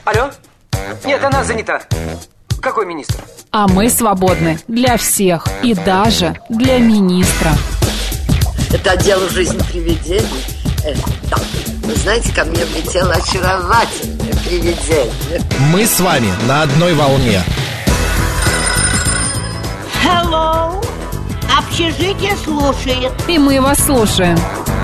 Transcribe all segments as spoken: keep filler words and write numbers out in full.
Алло? Нет, она занята. Какой министр? А мы свободны для всех и даже для министра. Это дело жизни привидений. Э, да. Вы знаете, ко мне влетело очаровательное привидение. Мы с вами на одной волне. Hello. Общежитие слушает. И мы вас слушаем.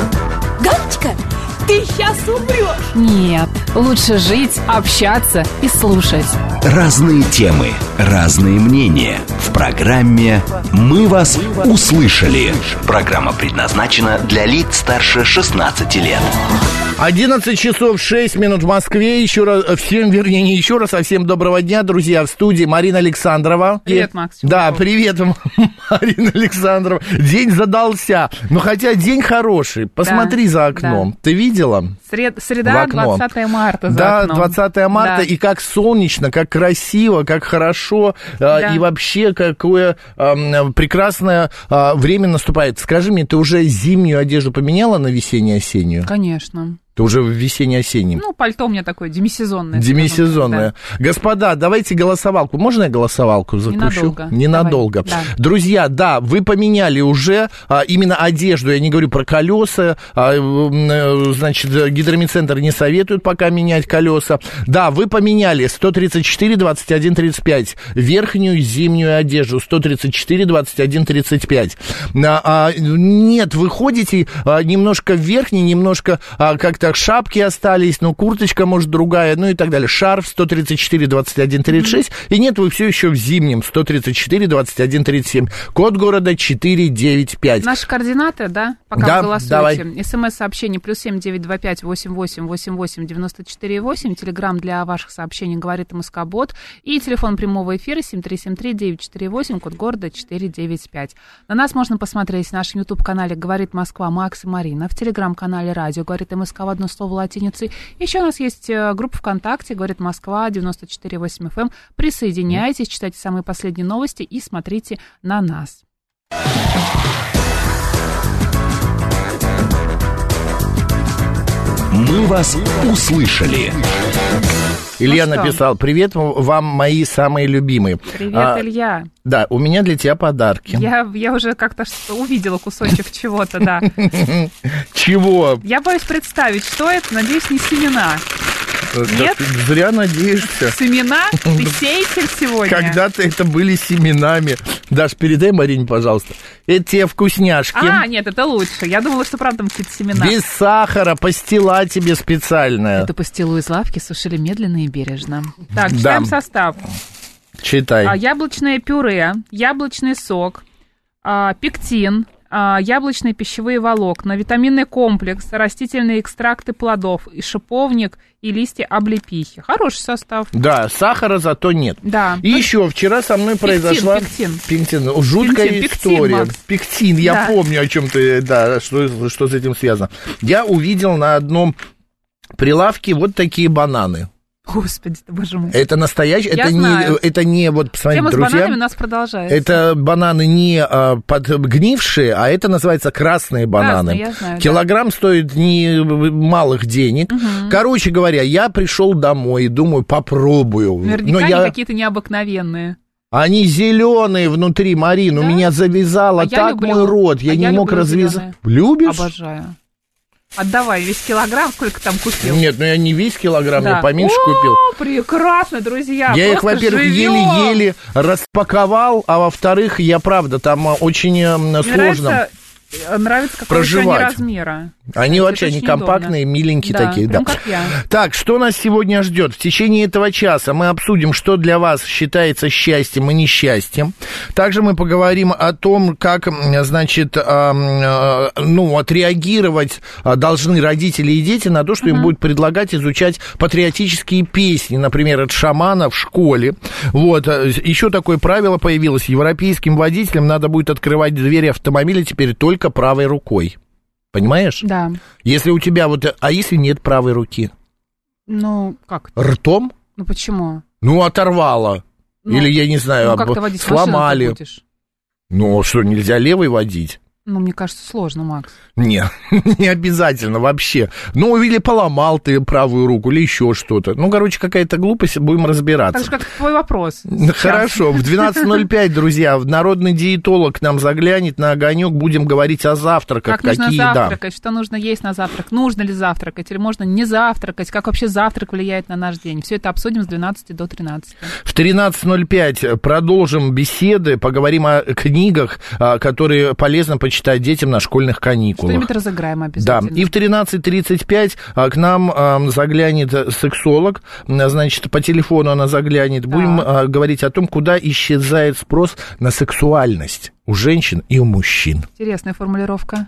Галочка, ты сейчас умрешь. Нет, лучше жить, общаться и слушать. Разные темы, разные мнения. В программе «Мы вас услышали». Программа предназначена для лиц старше шестнадцати лет. одиннадцать часов шесть минут в Москве. Еще раз, всем, вернее, не еще раз, а всем доброго дня, друзья. В студии Марина Александрова. Привет, Макс. Да, привет, Марина Александрова. День задался. Но хотя день хороший. Посмотри да, за окном. Да. Ты видела? Сред... Среда, двадцатое марта за да, окном. двадцатое марта. Да. И как солнечно, как красиво, как хорошо. Да. И вообще, какое э, прекрасное э, время наступает. Скажи мне, ты уже зимнюю одежду поменяла на весенне-осеннюю? Конечно. Ты уже в весенне-осеннем. Ну, пальто у меня такое демисезонное. Демисезонное. Да. Господа, давайте голосовалку. Можно я голосовалку запущу? Ненадолго. Ненадолго. Да. Друзья, да, вы поменяли уже а, именно одежду. Я не говорю про колеса. А, значит, гидромедцентр не советует пока менять колеса. Да, вы поменяли сто тридцать четыре двадцать один тридцать пять. Верхнюю зимнюю одежду. сто тридцать четыре двадцать один тридцать пять. А, а, нет, вы ходите а, немножко в верхней, немножко а, как-то шапки остались, ну, курточка, может, другая, ну и так далее. Шарф сто тридцать четыре двадцать один тридцать шесть. Mm-hmm. И нет, вы все еще в зимнем сто тридцать четыре двадцать один тридцать семь. Код города четыреста девяносто пять. Наши координаты, да? Пока да, вы голосуете. Давай. СМС-сообщение плюс семь девять два пять восемь восемь восемь восемь девяносто четыре восемь. Телеграм для ваших сообщений говорит МСК-бот. И телефон прямого эфира семь три семь три девять четыре восемь, код города четыреста девяносто пять. На нас можно посмотреть в нашем YouTube-канале «Говорит Москва» Макс и Марина. В Телеграм-канале «Радио» говорит МСК в одно слово латиницей. Еще у нас есть группа ВКонтакте «Говорит Москва» девяносто четыре восемь эф эм. Присоединяйтесь, читайте самые последние новости и смотрите на нас. Мы вас услышали. Илья ну написал: привет вам, мои самые любимые. Привет, а, Илья. Да, у меня для тебя подарки. Я, я уже как-то увидела кусочек чего-то, да. Чего? Я боюсь представить, что это. Надеюсь, не семена. Нет? Да, ты зря надеешься. Семена? Ты сеятель сегодня? Когда-то это были семенами. Даш, передай Марине, пожалуйста. Это тебе вкусняшки. А, нет, это лучше. Я думала, что правда там какие-то семена. Без сахара, пастила тебе специальная. Эту пастилу из лавки сушили медленно и бережно. Так, читаем да. состав. Читай. А, яблочное пюре, яблочный сок, а, пектин, а, яблочные пищевые волокна, витаминный комплекс, растительные экстракты плодов, и шиповник, и листья облепихи. Хороший состав. Да, сахара зато нет. Да. И еще вчера со мной пектин, произошла... Пектин. Пектин. Жуткая пектин, история. Пектин, пектин. Я да. помню, о чем ты, да, что, что с этим связано. Я увидел на одном прилавке вот такие бананы. Господи, ты, боже мой. Это настоящие, это знаю. не, это не, вот, посмотрите, Тема друзья. с бананами у нас продолжается. Это бананы не а, подгнившие, а это называется красные бананы. Красные, я знаю, Килограмм да. стоит не малых денег. Угу. Короче говоря, я пришел домой и думаю, попробую. Наверняка Но они я... какие-то необыкновенные. Они зеленые внутри, Марин. Да? У меня завязало а так люблю. мой рот. Я а не я мог развязать. Любишь? Обожаю. Отдавай весь килограмм, сколько там купил. Нет, ну я не весь килограмм, да. я поменьше О, купил. Прекрасно, друзья. Я их, во-первых, живем. еле-еле распаковал, а во-вторых, я правда, там очень Мне сложно. Нравится... Нравится, какого они размера. Они это вообще они компактные, удобно. Миленькие да, такие. Прям да. как я. Так, что нас сегодня ждет? В течение этого часа мы обсудим, что для вас считается счастьем и несчастьем. Также мы поговорим о том, как, значит, ну, отреагировать должны родители и дети на то, что uh-huh. им будет предлагать изучать патриотические песни, например, от шамана в школе. Вот. Еще такое правило появилось. Европейским водителям надо будет открывать двери автомобиля теперь только правой рукой. Понимаешь? Да. Если у тебя вот... А если нет правой руки? Ну, как? Ртом? Ну, почему? Ну, оторвало. Ну, или, я не знаю, ну, об... как ты водить сломали. Будешь? Ну, что, нельзя левой водить? Ну, мне кажется, сложно, Макс. Не, не обязательно вообще. Ну, или поломал ты правую руку, или еще что-то. Ну, короче, какая-то глупость, будем разбираться. Так же, как твой вопрос. Хорошо, в двенадцать ноль пять, друзья, народный диетолог к нам заглянет на огонек, будем говорить о завтраках. Как нужно какие, завтракать, да. что нужно есть на завтрак, нужно ли завтракать, или можно не завтракать, как вообще завтрак влияет на наш день. Все это обсудим с двенадцати до тринадцати. В тринадцать ноль пять продолжим беседы, поговорим о книгах, которые полезно почитать детям на школьных каникулах. Что-нибудь разыграем обязательно. Да, и в тринадцать тридцать пять к нам э, заглянет сексолог, значит, по телефону она заглянет. Будем э, говорить о том, куда исчезает спрос на сексуальность у женщин и у мужчин. Интересная формулировка.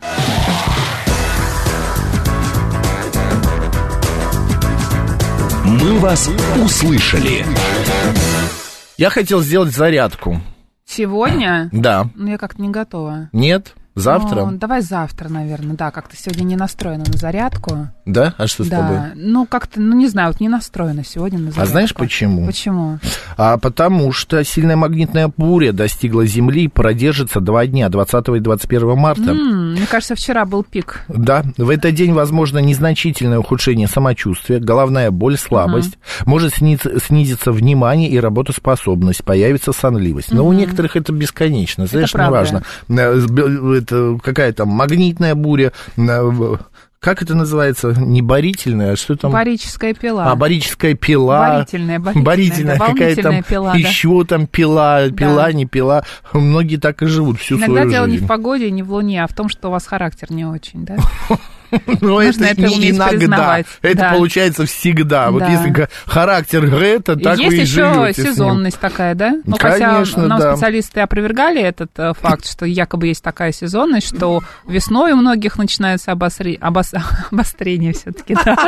Мы вас услышали. Я хотел сделать зарядку. Сегодня? Да. Ну, я как-то не готова. Нет? Завтра? Ну, давай завтра, наверное. Да, как-то сегодня не настроена на зарядку. Да? А что с да. тобой? Ну, как-то, ну, не знаю, вот не настроена сегодня на зарядку. А знаешь почему? Почему? А потому что сильная магнитная буря достигла Земли и продержится два дня, двадцатого и двадцать первого марта. М-м, мне кажется, вчера был пик. Да, в этот день возможно незначительное ухудшение самочувствия, головная боль, слабость, uh-huh. может снизиться, снизиться внимание и работоспособность, появится сонливость. Но uh-huh. у некоторых это бесконечно, знаешь, неважно. Это какая там магнитная буря, как это называется? Не барительная, а что там? Барическая пила. А, барическая пила. Барительная, барительная. Барительная, да, какая там пила, еще да. там пила, пила, да. не пила. Многие так и живут всю Иногда свою жизнь. Иногда дело не в погоде, не в Луне, а в том, что у вас характер не очень, да? Но это, это не иногда, это да. получается всегда. Вот да. если характер Грета, так есть вы и живете. Есть еще сезонность такая, да? Ну, конечно, хотя нам да. специалисты опровергали этот э, факт, что якобы есть такая сезонность, что весной у многих начинается обосри... обос... обострение все-таки, да.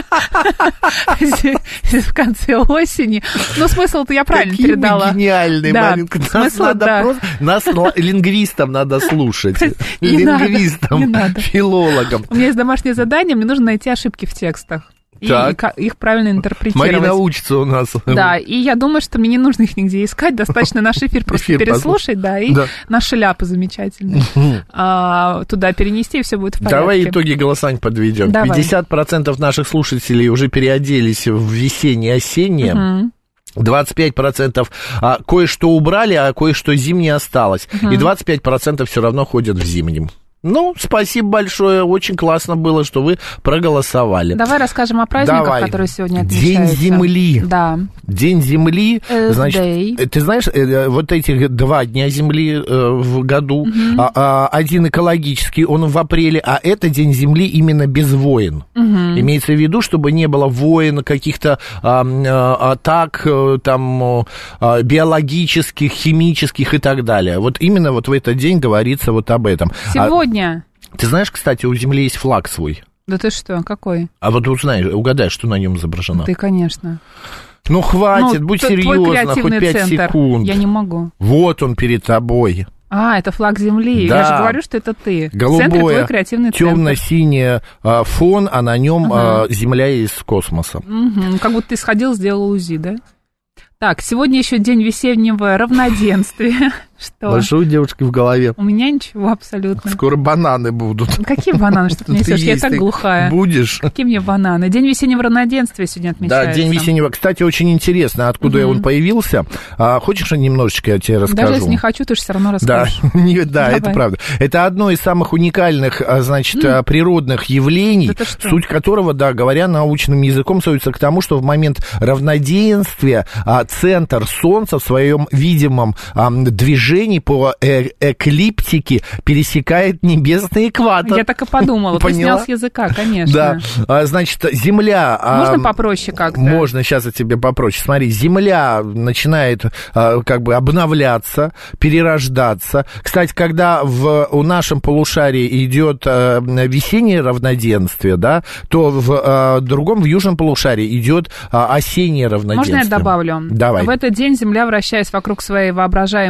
В конце осени. Ну, смысл-то я правильно передала. Гениальный момент. Нас лингвистам надо слушать. Лингвистам, филологам. У меня есть домашнее задание, мне нужно найти ошибки в текстах. И, и их правильно интерпретировать. Марина учится у нас. Да, и я думаю, что мне не нужно их нигде искать, достаточно наш эфир просто эфир переслушать, да, и да. наши ляпы замечательные а, туда перенести, и все будет в порядке. Давай итоги голосования подведем. Давай. пятьдесят процентов наших слушателей уже переоделись в весеннее-осеннее. Угу. двадцать пять процентов а, кое-что убрали, а кое-что зимнее осталось. Угу. И двадцать пять процентов все равно ходят в зимнем. Ну, спасибо большое, очень классно было, что вы проголосовали. Давай расскажем о праздниках, Давай. которые сегодня отмечаются. День Земли. Да. День Земли, Earth значит, Day. Ты знаешь, вот этих два дня Земли в году, mm-hmm. а, а, один экологический, он в апреле, а это День Земли именно без войн. Mm-hmm. Имеется в виду, чтобы не было войн, каких-то а, а, атак, там, а, биологических, химических и так далее. Вот именно вот в этот день говорится вот об этом. Сегодня. А, ты знаешь, кстати, у Земли есть флаг свой. Да ты что, какой? А вот узнай, угадай, что на нем изображено. Ты, конечно. Ну, хватит, ну, будь т- серьезна, хоть пять секунд. Я не могу. Вот он перед тобой. А, это флаг Земли. Да. Я же говорю, что это ты. Голубое, темно-синий а, фон, а на нем ага. а, Земля из космоса. Угу. Как будто ты сходил, сделал УЗИ, да? Так, сегодня еще день весеннего равноденствия. Что? Большой у девушки в голове. У меня ничего абсолютно. Скоро бананы будут. Какие бананы, что ты несешь? Я так глухая. Будешь. Какие мне бананы? День весеннего равноденствия сегодня отмечается. Да, день весеннего. Кстати, очень интересно, откуда угу. он появился. А, хочешь, немножечко я тебе расскажу? Даже если не хочу, ты же все равно расскажешь. Да, не, да это правда. Это одно из самых уникальных, значит, mm. природных явлений, да суть которого, да, говоря научным языком, сводится к тому, что в момент равноденствия а, центр Солнца в своем видимом а, движении по э- эклиптике пересекает небесный экватор. Я так и подумала. Ты снял с языка, конечно. Да. А, значит, Земля... Можно а, попроще как-то? Можно, сейчас я тебе попроще. Смотри, Земля начинает а, как бы обновляться, перерождаться. Кстати, когда в у нашем полушарии идет а, весеннее равноденствие, да, то в а, другом, в южном полушарии идет а, осеннее равноденствие. Можно я добавлю? Давай. В этот день Земля, вращаясь вокруг своей воображаемой оси,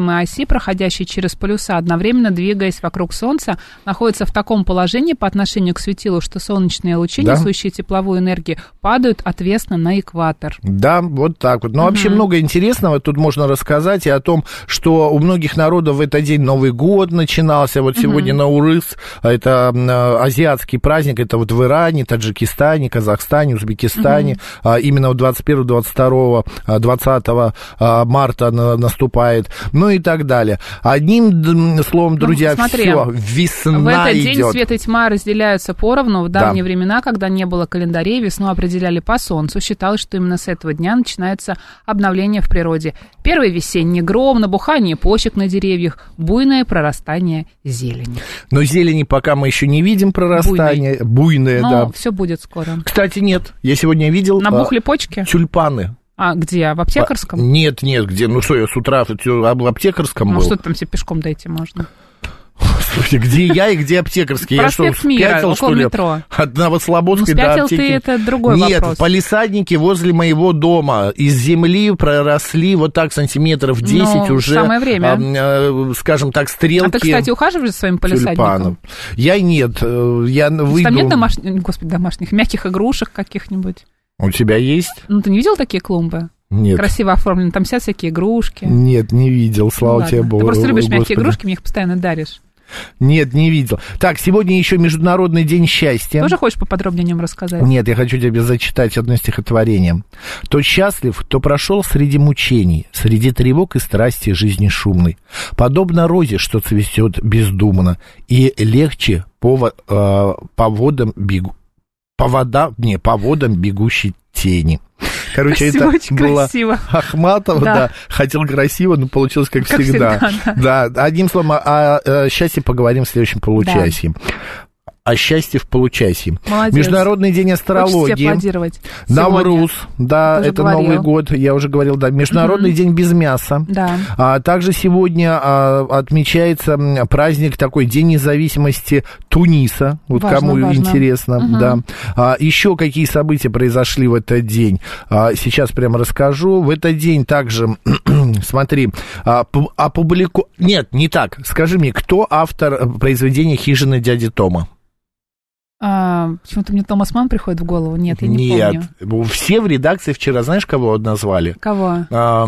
оси, проходящие через полюса, одновременно двигаясь вокруг Солнца, находятся в таком положении по отношению к светилу, что солнечные лучи, да. несущие тепловую энергию, падают отвесно на экватор. Да, вот так вот. Но угу. вообще много интересного тут можно рассказать и о том, что у многих народов в этот день Новый год начинался. Вот сегодня угу. Наурыз, это азиатский праздник, это вот в Иране, Таджикистане, Казахстане, Узбекистане. Угу. Именно вот двадцать первого, двадцать второго, двадцатого марта наступает, ну и так далее. Одним словом, друзья, ну, все, весна идет. В этот день идет. Свет и тьма разделяются поровну. В давние да. времена, когда не было календарей, весну определяли по солнцу. Считалось, что именно с этого дня начинается обновление в природе. Первый весенний гром, набухание почек на деревьях, буйное прорастание зелени. Но зелени пока мы еще не видим прорастания. Буйное, да. все будет скоро. Кстати, нет. Я сегодня видел... Набухли почки? Тюльпаны. А где? В Аптекарском? А, нет, нет, где? Ну что, я с утра в Аптекарском ну, был. Ну что там себе пешком дойти можно? Господи, где я и где Аптекарский? Я что, спятил, что ли? От Новослободской ну, до аптеки? Ты, это другой Нет, вопрос. Палисадники возле моего дома из земли проросли вот так сантиметров десять ну, уже. Самое время. А, скажем так, стрелки. А ты, кстати, ухаживаешь за своим палисадником? Тюльпанов. Я нет, я выйду... Там нет домашних, господи, домашних, мягких игрушек каких-нибудь? У тебя есть? Ну, ты не видел такие клумбы? Нет. Красиво оформлены, там вся всякие игрушки. Нет, не видел, слава ну, тебе Богу. Ты просто любишь Господи. Мягкие игрушки, мне их постоянно даришь. Нет, не видел. Так, сегодня еще Международный день счастья. Тоже хочешь поподробнее о нем рассказать? Нет, я хочу тебе зачитать одно стихотворение. «То счастлив, кто прошел среди мучений, среди тревог и страсти жизни шумной, подобно розе, что цветет бездумно, и легче по, э, по водам бегу, по водам, не, по водам бегущей тени». Короче, красиво, это было красиво. Ахматова, да. да, хотел красиво, но получилось как, как всегда. всегда да. да, одним словом, о, о счастье поговорим в следующем получасе. Да. О счастье в получасе. Молодец. Международный день астрологии. Навруз, да, это говорил. Новый год, я уже говорил, да. Международный mm-hmm. день без мяса. Да. А, также сегодня а, отмечается праздник такой, День независимости Туниса. Вот важно, кому важно. Интересно, mm-hmm. да. А, еще какие события произошли в этот день? А, сейчас прямо расскажу. В этот день также, смотри, а, опублику... Нет, не так. Скажи мне, кто автор произведения «Хижина дяди Тома»? А, почему-то мне Томас Манн приходит в голову. Нет, я не Нет. помню. Нет, все в редакции вчера, знаешь, кого назвали? Кого? А,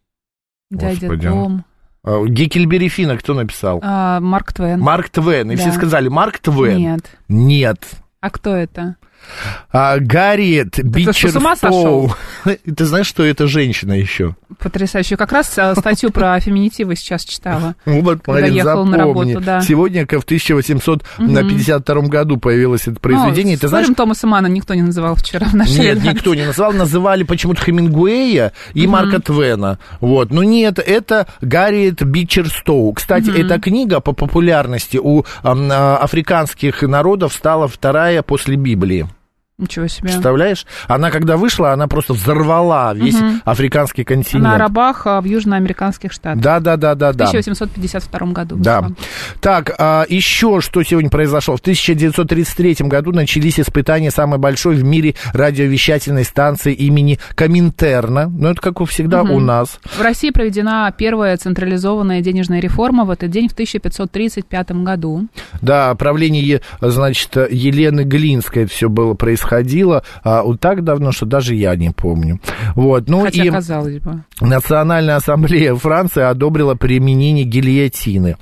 Дядя Господи. Том. Геккельбери Финна кто написал? А, Марк Твен. Марк Твен. И да. все сказали, Марк Твен. Нет. Нет. А кто это? А, Гарриет Бичерстоу. Ты знаешь, что это женщина еще? Потрясающе. Как раз статью про феминитивы сейчас читала. Вот, Марин, запомни. Да. Сегодня в тысяча восемьсот пятьдесят втором году появилось это произведение. О, ты знаешь, Томаса Манна никто не называл вчера в нашей Нет, редакции. никто не называл. Называли почему-то Хемингуэя и Марка Твена. Вот. Но нет, это Гарриет Бичерстоу. Кстати, эта книга по популярности у а, африканских народов стала вторая после Библии. Ничего себе. Представляешь? Она, когда вышла, она просто взорвала весь угу. африканский континент. На рабах в южноамериканских штатах. Да, да, да, да. В тысяча восемьсот пятьдесят втором году. Да. Вышла. Так, а, еще что сегодня произошло. В тысяча девятьсот тридцать третьем году начались испытания самой большой в мире радиовещательной станции имени Коминтерна. Ну, это, как всегда, угу. у нас. В России проведена первая централизованная денежная реформа в этот день в тысяча пятьсот тридцать пятом году. Да, правление, значит, Елены Глинской это все было происходило. Ходила а, вот так давно, что даже я не помню. Вот, ну Хотя, и казалось бы. Национальная ассамблея Франции одобрила применение гильотины.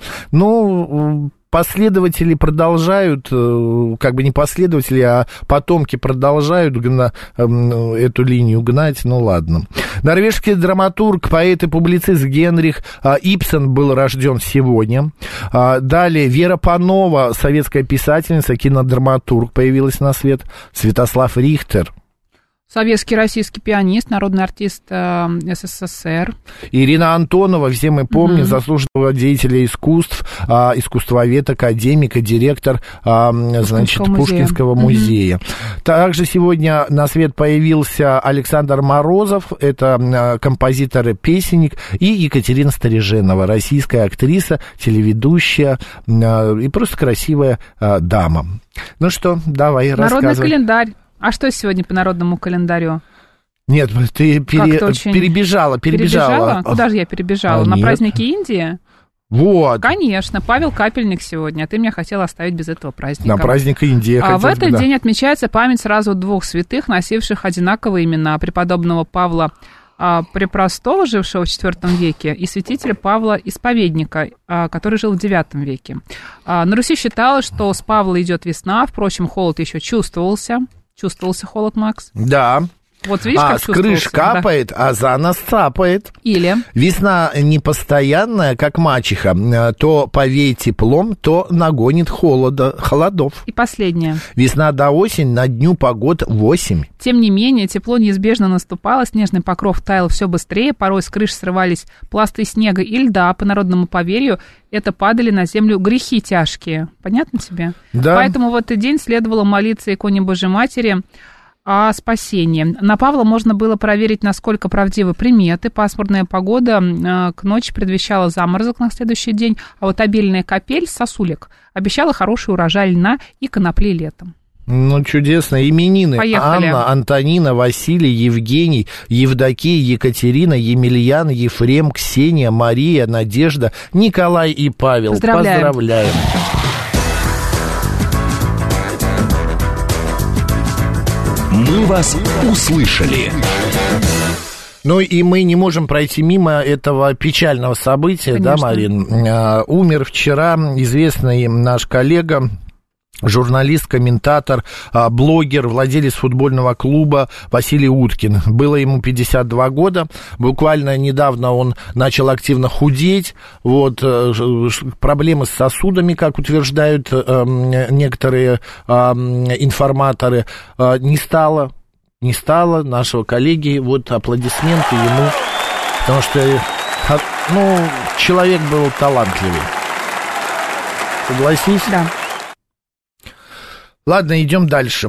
Ну, последователи продолжают, как бы не последователи, а потомки продолжают гна, эту линию гнать, ну ладно. Норвежский драматург, поэт и публицист Генрих Ибсен был рожден сегодня. Далее Вера Панова, советская писательница, кинодраматург, появилась на свет. Святослав Рихтер. Советский российский пианист, народный артист э, СССР. Ирина Антонова, все мы помним, mm-hmm. заслуженного деятеля искусств, э, искусствовед, академик и директор э, значит, Пушкинского, Пушкинского музея. Mm-hmm. Также сегодня на свет появился Александр Морозов, это э, композитор и песенник, и Екатерина Стороженова, российская актриса, телеведущая э, и просто красивая э, дама. Ну что, давай, Народный рассказывай. Народный календарь. А что сегодня по народному календарю? Нет, ты пере... очень... перебежала, перебежала. Перебежала? Куда же я перебежала? А, На нет. праздники Индии? Вот. Конечно, Павел Капельник сегодня, а ты меня хотел оставить без этого праздника. На праздник Индии. А в этот бы, да. день отмечается память сразу двух святых, носивших одинаковые имена: преподобного Павла а, Препростого, жившего в четвёртом веке, и святителя Павла Исповедника, а, который жил в девятом веке. А, на Руси считалось, что с Павла идет весна, впрочем, холод еще чувствовался. Чувствовался холод, Макс? Да. Вот видишь, а, как с крыш капает, да. а за нас цапает. Или? Весна непостоянная, как мачеха. То повеет теплом, то нагонит холода, холодов. И последнее. Весна до осень, на дню погод восемь. Тем не менее, тепло неизбежно наступало, снежный покров таял все быстрее, порой с крыш срывались пласты снега и льда. По народному поверью, это падали на землю грехи тяжкие. Понятно тебе? Да. Поэтому в этот день следовало молиться иконе Божьей Матери о спасении. На Павла можно было проверить, насколько правдивы приметы. Пасмурная погода э, к ночи предвещала заморозок на следующий день, а вот обильная капель, сосулек, обещала хороший урожай льна и конопли летом. Ну, чудесно. Именины. Поехали. Анна, Антонина, Василий, Евгений, Евдокия, Екатерина, Емельян, Ефрем, Ксения, Мария, Надежда, Николай и Павел. Поздравляем. Поздравляем. Мы вас услышали. Ну и мы не можем пройти мимо этого печального события, Конечно. да, Марин? А, умер вчера известный наш коллега, журналист, комментатор, блогер, владелец футбольного клуба Василий Уткин. Было ему пятьдесят два года. Буквально недавно он начал активно худеть. Вот, проблемы с сосудами, как утверждают некоторые информаторы, не стало. Не стало нашего коллеги. Вот аплодисменты ему, потому что, ну, человек был талантливый. Согласись? Да. Ладно, идем дальше.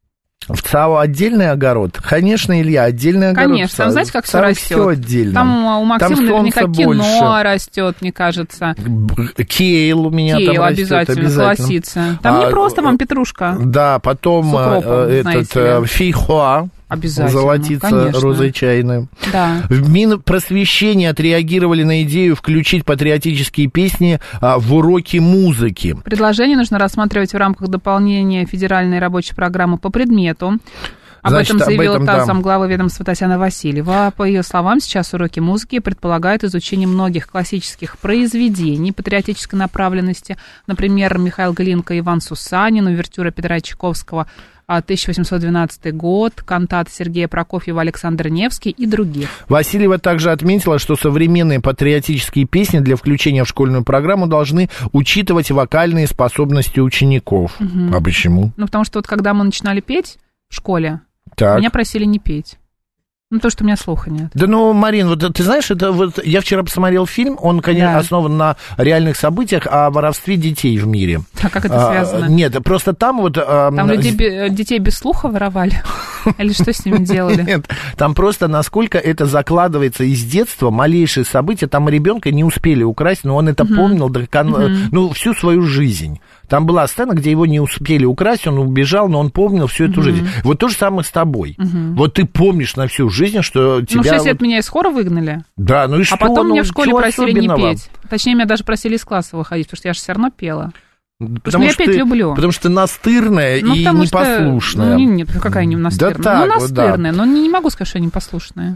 В ЦАО отдельный огород? Конечно, Илья, отдельный огород. Конечно, там знаете, как все растет? Все отдельно. Там у Максима там наверняка кино больше. растет, мне кажется. Кейл у меня Кейл там обязательно, растет, обязательно. колосится. Там а, не просто вам петрушка. Да, потом укропом, этот фейхоа. Обязательно, золотиться конечно. розой чайной. Да. В Минпросвещении отреагировали на идею включить патриотические песни а, в уроки музыки. Предложение нужно рассматривать в рамках дополнения федеральной рабочей программы по предмету. Об Значит, этом заявила об этом, та да. замглавы ведомства Татьяна Васильева. По ее словам, сейчас уроки музыки предполагают изучение многих классических произведений патриотической направленности. Например, Михаил Глинка, Иван Сусанин, увертюра Петра Чайковского тысяча восемьсот двенадцатый год, кантат Сергея Прокофьева, Александр Невский и других. Васильева также отметила, что современные патриотические песни для включения в школьную программу должны учитывать вокальные способности учеников. Угу. А почему? Ну, потому что вот когда мы начинали петь в школе, так. меня просили не петь. Ну, то, что у меня слуха нет. Да ну, Марин, вот ты знаешь, это вот я вчера посмотрел фильм, он, конечно, да. основан на реальных событиях о воровстве детей в мире. А как это связано? А, нет, просто там вот... Там людей, детей без слуха воровали? Или что с ними делали? Нет, там просто насколько это закладывается из детства, малейшие события, там ребенка не успели украсть, но он это uh-huh. помнил до конца, uh-huh. ну, всю свою жизнь. Там была сцена, где его не успели украсть, он убежал, но он помнил всю эту uh-huh. жизнь. Вот то же самое с тобой. Uh-huh. Вот ты помнишь на всю жизнь, что тебя... Ну, в шесть лет вот... меня из хора выгнали. Да, ну и что? А потом ну, меня в школе просили особенного? не петь. Точнее, меня даже просили из класса выходить, потому что я же все равно пела. Потому я что петь ты, люблю. Потому что ты настырная ну, и непослушная. Что, ну, нет, какая не настырная? Да так, ну, настырная, да. но не, не могу сказать, что я непослушная.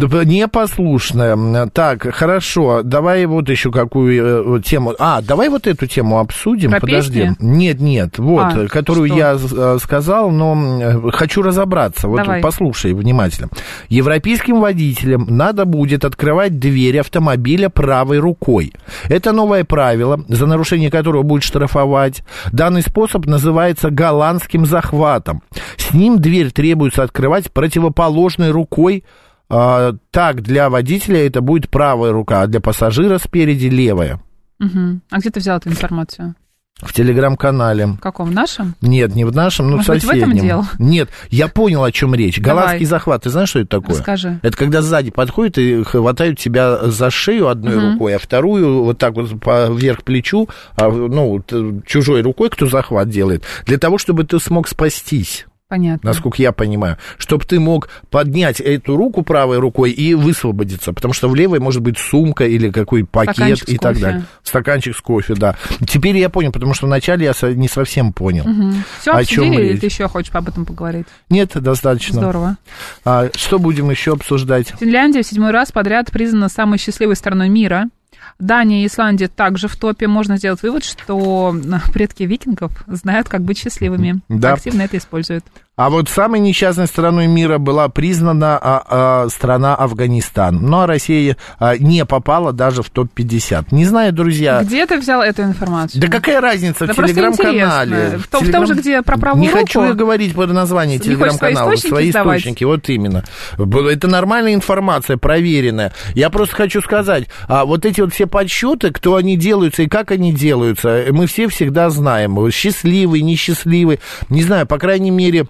Непослушная. Так, хорошо, давай вот еще какую тему... А, давай вот эту тему обсудим. Про Подожди. Песни? Нет, нет, вот, а, которую что? я сказал, но хочу разобраться. Вот давай. Послушай внимательно. Европейским водителям надо будет открывать дверь автомобиля правой рукой. Это новое правило, за нарушение которого будет штрафовать. Данный способ называется голландским захватом. С ним дверь требуется открывать противоположной рукой. А, так, для водителя это будет правая рука, а для пассажира спереди левая. Угу. А где ты взял эту информацию? В телеграм-канале. В каком? В нашем? Нет, не в нашем, но в соседнем. соседнем. Может быть, в этом дело? Нет, я понял, о чем речь. Давай. Голландский захват, ты знаешь, что это такое? Расскажи. Это когда сзади подходят и хватают тебя за шею одной угу. рукой, а вторую вот так вот вверх плечу, ну, чужой рукой, кто захват делает, для того, чтобы ты смог спастись. Понятно. Насколько я понимаю. Чтобы ты мог поднять эту руку правой рукой и высвободиться. Потому что в левой может быть сумка или какой пакет Стаканчик и с так кофе. далее. Стаканчик с кофе, да. Теперь я понял, потому что вначале я не совсем понял. Угу. Все о чем обсудили, или речь. ты еще хочешь об этом поговорить? Нет, достаточно. Здорово. А, что будем еще обсуждать? Финляндия в седьмой раз подряд признана самой счастливой страной мира. Дания и Исландия также в топе. Можно сделать вывод, что предки викингов знают, как быть счастливыми. Да. Активно это используют. А вот самой несчастной страной мира была признана а, а, страна Афганистан. Ну, а Россия а, не попала даже в топ пятьдесят. Не знаю, друзья... Где ты взял эту информацию? Да какая разница, да в Телеграм-канале. В, в том же, где про правую Не руку. хочу я говорить по названию Телеграм-канала. Свои источники Свои сдавать? источники, вот именно. Это нормальная информация, проверенная. Я просто хочу сказать, а вот эти вот все подсчеты, кто они делаются и как они делаются, мы все всегда знаем. Счастливый, несчастливый. Не знаю, по крайней мере...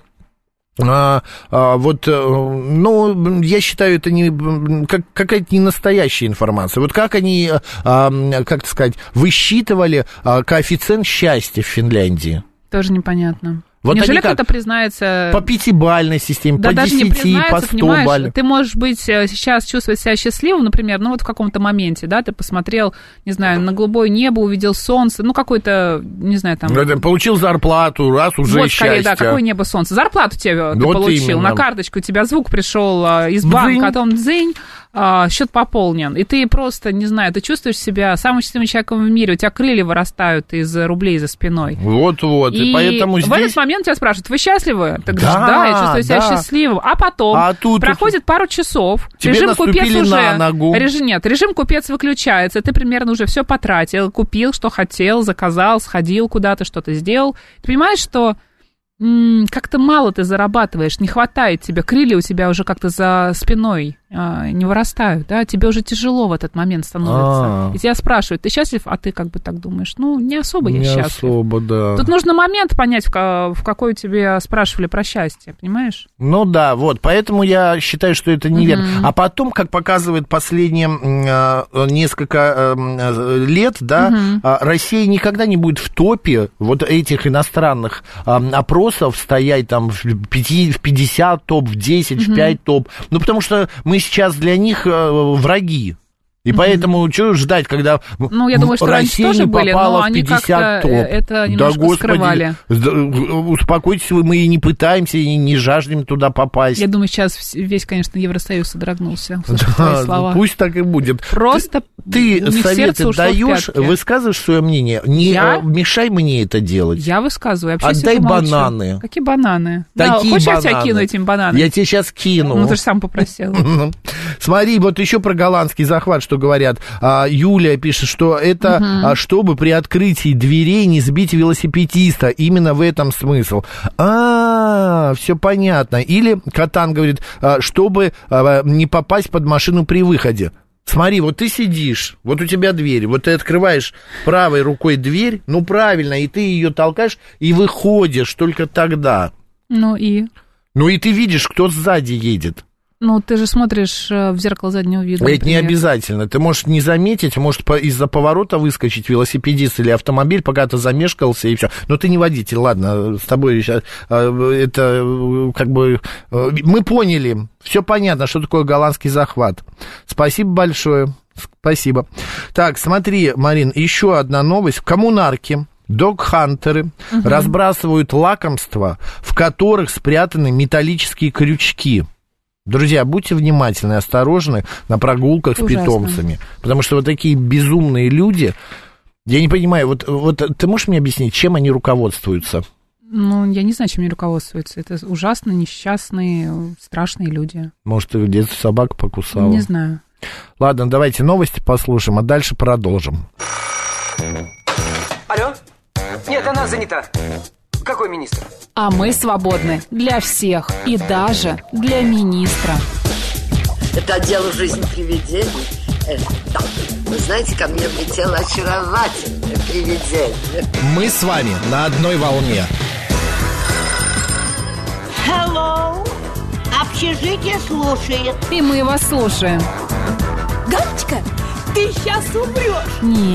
А, а, вот, ну, я считаю, это не, как, какая-то не настоящая информация. Вот как они, а, как сказать, высчитывали а, коэффициент счастья в Финляндии? Тоже непонятно. Вот Неужели как? кто-то признается... По пятибалльной системе, да, по даже не десяти, по признается, сто понимаешь, баллов. ты можешь быть сейчас чувствовать себя счастливым, например, ну вот в каком-то моменте, да, ты посмотрел, не знаю, на голубое небо, увидел солнце, ну какой-то, не знаю, там... Получил зарплату, раз уже вот, счастье. скорее, да, какое небо, солнце. Зарплату тебе ты Вот получил, именно. на карточку у тебя звук пришел из банка, Дзынь. а потом дзынь, а, счет пополнен, и ты просто, не знаю, ты чувствуешь себя самым счастливым человеком в мире, у тебя крылья вырастают из рублей за спиной. Вот-вот, и, И поэтому в здесь... этот момент тебя спрашивают, вы счастливы? Ты говоришь, Да, да, я чувствую себя да. счастливым. А потом А тут- проходит пару часов, Тебе режим купец наступили уже... на ногу. Режим, нет, режим купец выключается, ты примерно уже все потратил, купил, что хотел, заказал, сходил куда-то, что-то сделал. Ты понимаешь, что м- как-то мало ты зарабатываешь, не хватает тебе, крылья у тебя уже как-то за спиной а, не вырастают, да, тебе уже тяжело в этот момент становится. А. И тебя спрашивают, ты счастлив? А ты как бы так думаешь, ну, не особо я Не счастлив. особо, да. Тут нужно момент понять, в, ка- в какой тебе спрашивали про счастье, понимаешь? Ну да, вот, поэтому я считаю, что это неверно. Мгм. А потом, как показывает последние э, несколько э, лет, да, Мгм. э, Россия никогда не будет в топе вот этих иностранных э, опросов стоять там в, пяти, в пятьдесят топ, в десять, в пять топ. Ну, потому что мы сейчас для них э, враги. И mm-hmm. поэтому что ждать, когда ну, я думаю, что Россия раньше тоже не были, попала но в они пятьдесят как-то топ. это немножко да, господи, скрывали. Успокойтесь вы, мы и не пытаемся, и не жаждем туда попасть. Я думаю, сейчас весь, конечно, Евросоюз содрогнулся, услышав да, твои слова. Пусть так и будет. Просто ты, ты советы даешь, в высказываешь свое мнение. Не я? мешай мне это делать. Я высказываю. Я Отдай бананы. Какие бананы? Такие да, хочешь, бананы. я тебя кину этим бананами? Я тебе сейчас кину. Ну, ты же сам попросил. Смотри, вот еще про голландский захват, что говорят. Юлия пишет, что это uh-huh. чтобы при открытии дверей не сбить велосипедиста. Именно в этом смысл. А, все понятно. Или Катан говорит, чтобы не попасть под машину при выходе. Смотри, вот ты сидишь, вот у тебя дверь, вот ты открываешь правой рукой дверь, ну правильно, и ты ее толкаешь и выходишь только тогда. Ну и? Ну и ты видишь, кто сзади едет. Ну, ты же смотришь в зеркало заднего вида. Это не обязательно. Ты можешь не заметить, может по- из-за поворота выскочить велосипедист или автомобиль, пока ты замешкался, и все. Но ты не водитель, ладно, с тобой сейчас это как бы... Мы поняли, все понятно, что такое голландский захват. Спасибо большое. Спасибо. Так, смотри, Марин, еще одна новость. В коммунарке дог-хантеры угу. разбрасывают лакомства, в которых спрятаны металлические крючки. Друзья, будьте внимательны, осторожны на прогулках Ужасно. с питомцами. Потому что вот такие безумные люди, я не понимаю, вот, вот ты можешь мне объяснить, чем они руководствуются? Ну, я не знаю, чем они руководствуются. Это ужасно несчастные, страшные люди. Может, их в детстве собака покусала? Не знаю. Ладно, давайте новости послушаем, а дальше продолжим. Алло? Нет, она занята. Какой министр? А мы свободны для всех и даже для министра. Это отдел «Жизнь привидений». Э, да. Вы знаете, ко мне влетело очаровательное привидение. Мы с вами на одной волне. Hello! Общежитие слушает. И мы вас слушаем. Галочка, ты сейчас умрешь. Нет.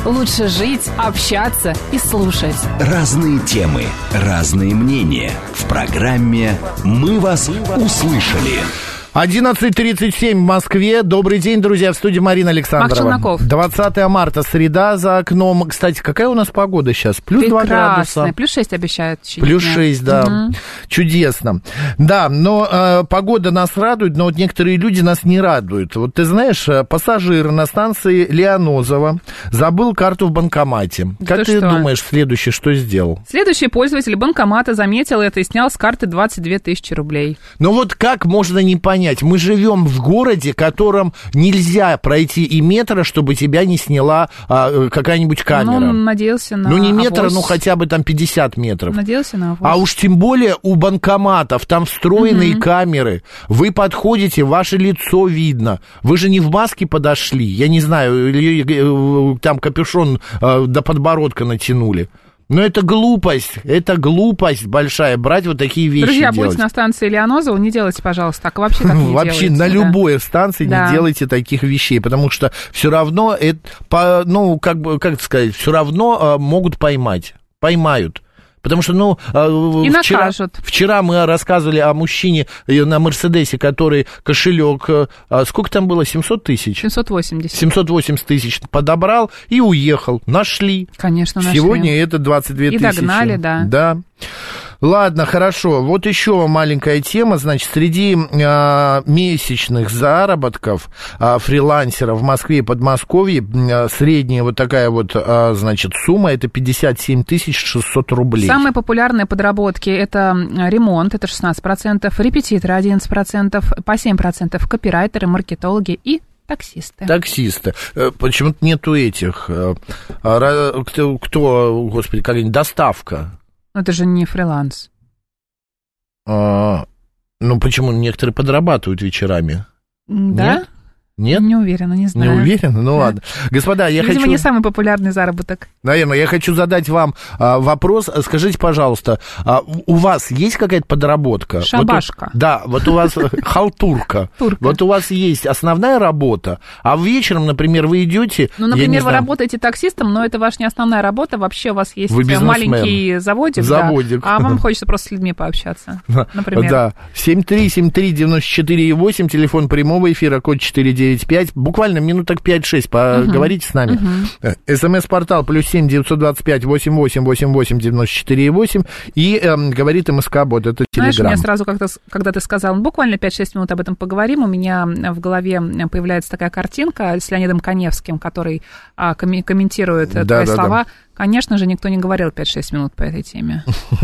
Лучше жить, общаться и слушать. Разные темы, разные мнения. В программе «Мы вас услышали». одиннадцать тридцать семь в Москве. Добрый день, друзья, в студии Марина Александрова. Мак Челноков. двадцатое марта, среда за окном. Кстати, какая у нас погода сейчас? Плюс два градуса. Плюс шесть обещают. Плюс шесть, да. Угу. Чудесно. Да, но э, погода нас радует, но вот некоторые люди нас не радуют. Вот ты знаешь, пассажир на станции Лианозово забыл карту в банкомате. Да как ты что? думаешь, следующий что сделал? Следующий пользователь банкомата заметил это и снял с карты двадцать две тысячи рублей. Ну вот как можно не понять? Мы живем в городе, в котором нельзя пройти и метра, чтобы тебя не сняла а, какая-нибудь камера. Ну, надеялся на Ну, не метра, авось. ну, хотя бы там пятьдесят метров. Надеялся на авось. А уж тем более у банкоматов там встроенные угу. камеры. Вы подходите, ваше лицо видно. Вы же не в маске подошли. Я не знаю, или там капюшон а, до подбородка натянули. Но это глупость, это глупость большая, брать вот такие вещи. Друзья, делать. будете на станции Лианозово, не делайте, пожалуйста, так. Вообще так не Вообще делайте. на да. любой станции да. не делайте таких вещей, потому что все равно, это, по, ну, как бы, как сказать, все равно а, могут поймать, поймают. Потому что, ну, и вчера, накажут. Вчера мы рассказывали о мужчине на Мерседесе, который кошелек, сколько там было, семьсот тысяч? семьсот восемьдесят. семьсот восемьдесят тысяч подобрал и уехал. Нашли. Конечно, нашли. Сегодня это двадцать две и тысячи. И догнали, да. Да. Ладно, хорошо. Вот еще маленькая тема. Значит, среди а, месячных заработков а, фрилансеров в Москве и Подмосковье а, средняя вот такая вот, а, значит, сумма, это пятьдесят семь тысяч шестьсот рублей. Самые популярные подработки — это ремонт, это шестнадцать процентов, репетиторы одиннадцать процентов, по семь процентов копирайтеры, маркетологи и таксисты. Таксисты. Почему-то нету этих. Кто, кто господи, как-нибудь доставка. Но это же не фриланс. А, ну, почему некоторые подрабатывают вечерами? Да? Нет? Нет? Не уверена, не знаю. Не уверена? Ну, да. Ладно. Господа, я Видимо, хочу... не самый популярный заработок. Наверное, я хочу задать вам а, вопрос. Скажите, пожалуйста, а, у вас есть какая-то подработка? Шабашка. Вот, да, вот у вас халтурка. Вот у вас есть основная работа, а вечером, например, вы идете... Ну, например, вы работаете таксистом, но это ваша не основная работа. Вообще у вас есть маленький заводик. Заводик. Да, а вам хочется просто с людьми пообщаться, например. Да. семь три семь три девяносто четыре восемь, телефон прямого эфира, код четыре девять пять, буквально минуток пять-шесть поговорите uh-huh. с нами. Uh-huh. СМС-портал плюс семь девятьсот двадцать пять восемьдесят восемь восемьдесят восемь девяносто четыре восемь и эм, говорит МСК-бот, это Телеграм. Знаешь, у меня сразу, как-то, когда ты сказал, буквально пять-шесть минут об этом поговорим, у меня в голове появляется такая картинка с Леонидом Каневским, который а, ком- комментирует да, твои да, слова. Да. Конечно же, никто не говорил пять-шесть минут по этой теме.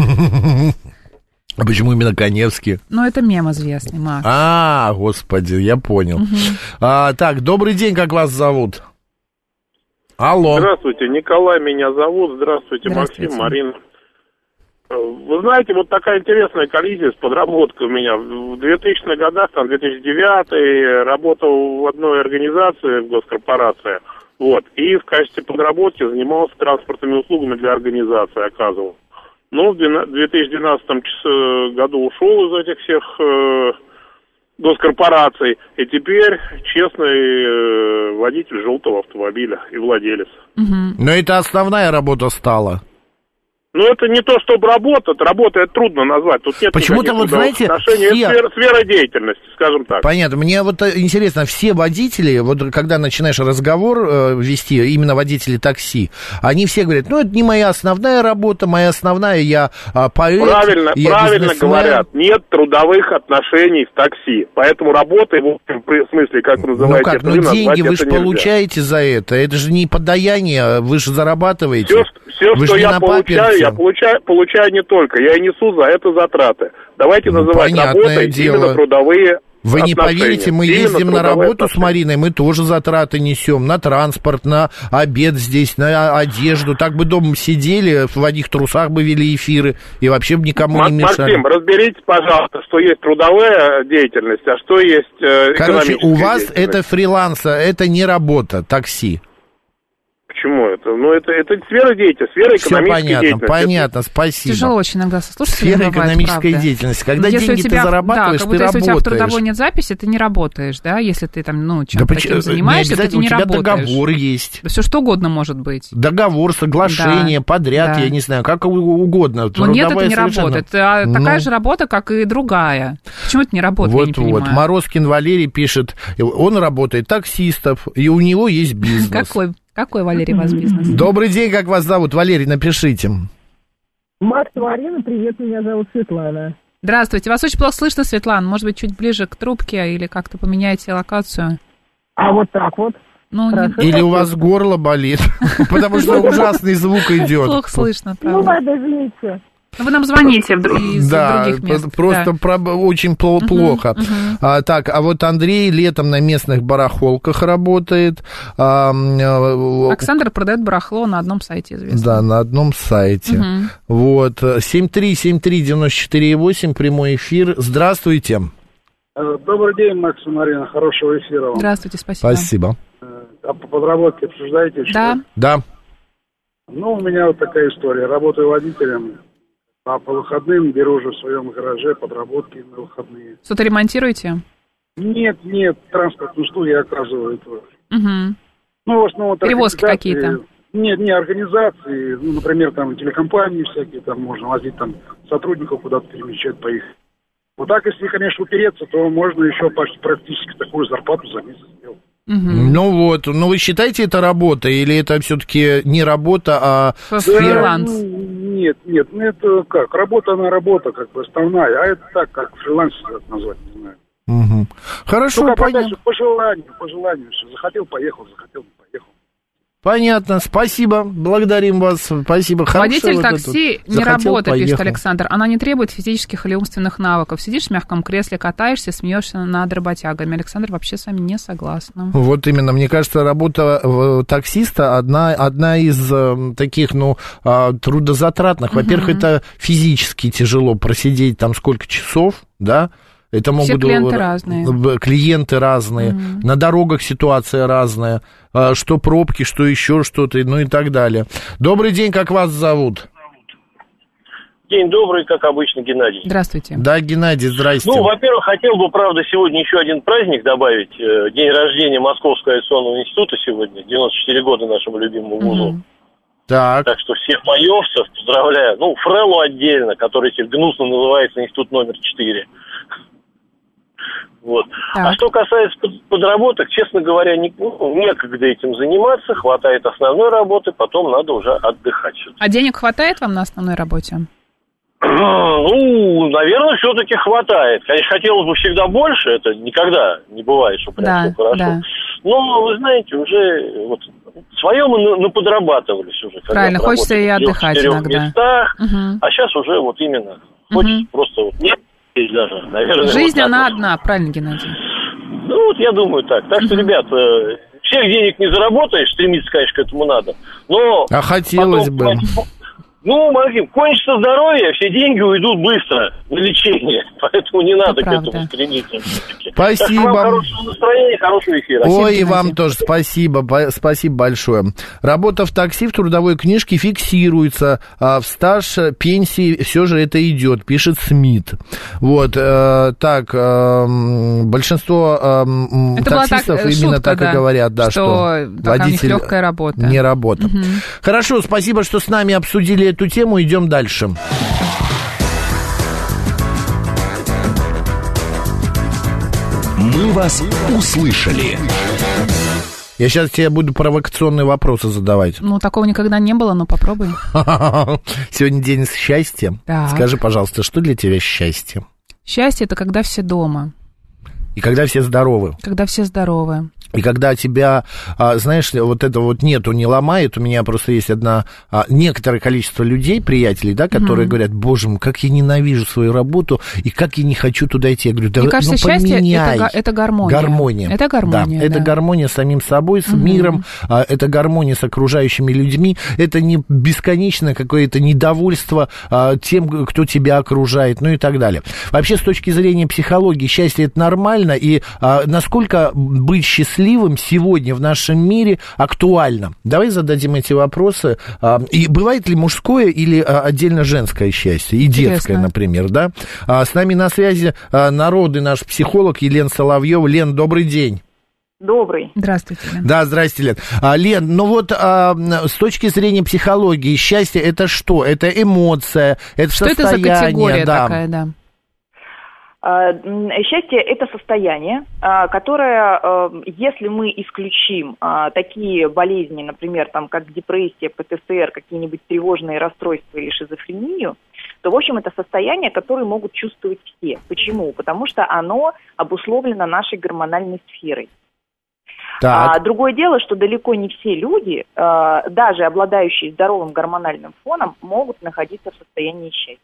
А почему именно Каневский? Ну, это мем известный, Макс. А, господи, я понял. Угу. А, так, добрый день, как вас зовут? Алло. Здравствуйте, Николай меня зовут. Здравствуйте, Здравствуйте. Максим, Марина. Вы знаете, вот такая интересная коллизия с подработкой у меня. В двухтысячных годах, там, две тысячи девятый, работал в одной организации, в госкорпорации. Вот, и в качестве подработки занимался транспортными услугами для организации, оказывал. Но в две тысячи двенадцатом году ушел из этих всех э, госкорпораций, и теперь честный э, водитель желтого автомобиля и владелец. Угу. Но это основная работа стала. Ну, это не то, чтобы работа, работа это трудно назвать. Тут нет почему-то вот, знаете, отношений. все... Это сфера, сфера деятельности, скажем так. Понятно. Мне вот интересно, все водители, вот когда начинаешь разговор э, вести, именно водители такси, они все говорят, ну, это не моя основная работа, моя основная, я э, поэт, Правильно, я правильно бизнесмен. говорят, нет трудовых отношений в такси. Поэтому работа, в общем смысле, как вы называете, ну как, это, ну деньги вы же нельзя. получаете за это, это же не подаяние, вы же зарабатываете. Все, все вы что я получаю, я паперте. получаю, получаю не только, я и несу за это затраты. Давайте ну, называть работой дело. Именно трудовые Вы не отношения. поверите, мы Именно ездим на работу отношения. с Мариной, мы тоже затраты несем на транспорт, на обед здесь, на одежду. Так бы дома сидели, в одних трусах бы вели эфиры и вообще бы никому М- не мешали. Максим, разберитесь, пожалуйста, что есть трудовая деятельность, а что есть э, Короче, экономическая у вас деятельность. это фриланс, это не работа, такси. почему это? Ну, это, это сфера деятельности, сфера Все экономической понятно, деятельности. понятно, спасибо. Тяжело очень иногда со слушателями Сфера бывает, экономической правда. деятельности. Когда Если деньги у тебя, ты зарабатываешь, да, как ты будто если у тебя в работаешь. трудовой нет записи, ты не работаешь, да? Если ты там, ну, чем-то Да таким поч- занимаешься, не то ты не у тебя работаешь. договор есть. Да все что угодно может быть. Договор, соглашение, Да, подряд, да. я не знаю, как угодно. Но нет, это Трудовая не совершенно- работает. А Ну. такая же работа, как и другая. Почему это не работает, я не Вот, вот. понимаю. Морозкин Валерий пишет, он работает таксистом, и у него есть бизнес. Какой, какой, Валерий, у вас бизнес? Добрый день, как вас зовут? Валерий, напишите. Макс, Марина, привет, меня зовут Светлана. Здравствуйте. Вас очень плохо слышно, Светлана. Может быть, чуть ближе к трубке или как-то поменяйте локацию? А вот так вот? Ну, не... Или у вас горло болит, потому что ужасный звук идет. Плохо слышно, Ну, правда. ладно, извините. Вы нам звоните из Да, других мест. просто Да. про- очень пло- Мгм, плохо. мгм. А, так, а вот Андрей летом на местных барахолках работает. А, м, Александр продает барахло на одном сайте, известно. Да, на одном сайте. Мгм. Вот. семь три семь три девять четыре восемь, прямой эфир. Здравствуйте. Добрый день, Макс и Марина. Хорошего эфира вам. Здравствуйте, спасибо. Спасибо. А по подработке обсуждаете? Да. что? Да. Ну, у меня вот такая история. Работаю водителем, а по выходным беру уже в своем гараже подработки на выходные. Что-то ремонтируете? Нет, нет, транспортную услуги оказываю тоже. Угу. Ну, в основном... это Перевозки организации. какие-то? Нет, не организации. Ну, например, там телекомпании всякие, там можно возить там сотрудников куда-то перемещать по их. Вот так, если, конечно, упереться, то можно еще почти практически такую зарплату за месяц сделать. Ну вот, ну вы считаете это работа, или это все-таки не работа, а Да, ну, нет, нет, ну это как, работа она работа, как бы основная, а это так, как фриланс это назвать, не знаю. Угу. Хорошо, Ну, как, понятно. опять же, по желанию, по желанию, все, захотел, поехал, захотел, не поехал. Понятно, спасибо, благодарим вас, спасибо. Хорошее Водитель вот такси это. не Захотел, работа, пишет поехал. Александр. Она не требует физических или умственных навыков. Сидишь в мягком кресле, катаешься, смеешься над работягами. Александр вообще с вами не согласна. Вот именно, мне кажется, работа э, таксиста одна, одна из э, таких, ну, э, трудозатратных. Во-первых, Мгм. это физически тяжело просидеть там сколько часов, да? Это могут Все клиенты э, разные. э, Клиенты разные, Мгм. на дорогах ситуация разная, э, что пробки, что еще что-то, ну и так далее. Добрый день, как вас зовут? День добрый, как обычно, Геннадий. Здравствуйте. Да, Геннадий, здрасте. Ну, во-первых, хотел бы, правда, сегодня еще один праздник добавить. Э, День рождения Московского авиационного института сегодня, девяносто четыре года нашему любимому вузу. Так. Так что всех маевцев поздравляю. Ну, Фреллу отдельно, который теперь гнусно называется институт номер четыре. Вот. А что касается под- подработок, честно говоря, не, ну, некогда этим заниматься, хватает основной работы, потом надо уже отдыхать. А денег хватает вам на основной работе? Ну, наверное, все-таки хватает. Конечно, хотелось бы всегда больше, это никогда не бывает, что прям Да, все хорошо. да. Но, вы знаете, уже вот свое мы на- наподрабатывались уже. когда Правильно, хочется и работали в отдыхать трех иногда. местах, Мгм. а сейчас уже вот именно хочется просто вот нет даже, наверное. Жизнь, вот так она вот. одна, правильно, Геннадий? Ну, вот я думаю так. Так что, ребят, э, всех денег не заработаешь, стремиться, конечно, к этому надо. Но А хотелось потом, бы. ну, Максим, кончится здоровье, все деньги уйдут быстро на лечение. Поэтому не надо к этому стремиться. Спасибо. Так что вам хорошего настроения, хорошего эфира. Ой, и вам тоже спасибо, по- спасибо большое. Работа в такси в трудовой книжке фиксируется, а в стаж пенсии все же это идет, пишет Смит. Вот, э, так, э, м, большинство э, м, Это была таксистов так, э, именно шутка, так да, и говорят, да, что что, такая у них водитель легкая работа. не работа. Мгм. Хорошо, спасибо, что с нами обсудили эту тему, идем дальше. Мы вас услышали. Я сейчас тебе буду провокационные вопросы задавать. Ну, такого никогда не было, но попробуй. Сегодня день счастья. Так. Скажи, пожалуйста, что для тебя счастье? Счастье — это когда все дома, И когда все здоровы. когда все здоровы. И когда тебя, а, знаешь, вот это вот нету, не ломает, у меня просто есть одна, а, некоторое количество людей, приятелей, да, которые Мгм. говорят, боже мой, как я ненавижу свою работу, и как я не хочу туда идти. Я говорю, да Мне кажется, ну, счастье — поменяй. это, га- это гармония. Гармония. Это гармония, Да, это да. гармония с самим собой, с Мгм. миром, а, это гармония с окружающими людьми, это не бесконечное какое-то недовольство а, тем, кто тебя окружает, ну и так далее. Вообще, с точки зрения психологии, счастье — это нормально, и а, насколько быть счастливым счастливым сегодня в нашем мире актуально? Давай зададим эти вопросы. И бывает ли мужское или отдельно женское счастье? И детское, Интересно. например, да? С нами на связи народный наш психолог Елена Соловьева. Лен, добрый день. Добрый. Здравствуйте, Лен. Да, здравствуйте, Лен. А, Лен, ну вот а, с точки зрения психологии, счастье это что? Это эмоция, это что состояние. Что это за категория да. такая, да? Счастье – это состояние, которое, если мы исключим такие болезни, например, там, как депрессия, ПТСР, какие-нибудь тревожные расстройства или шизофрению, то, в общем, это состояние, которое могут чувствовать все. Почему? Потому что оно обусловлено нашей гормональной сферой. А, другое дело, что далеко не все люди, а, даже обладающие здоровым гормональным фоном, могут находиться в состоянии счастья.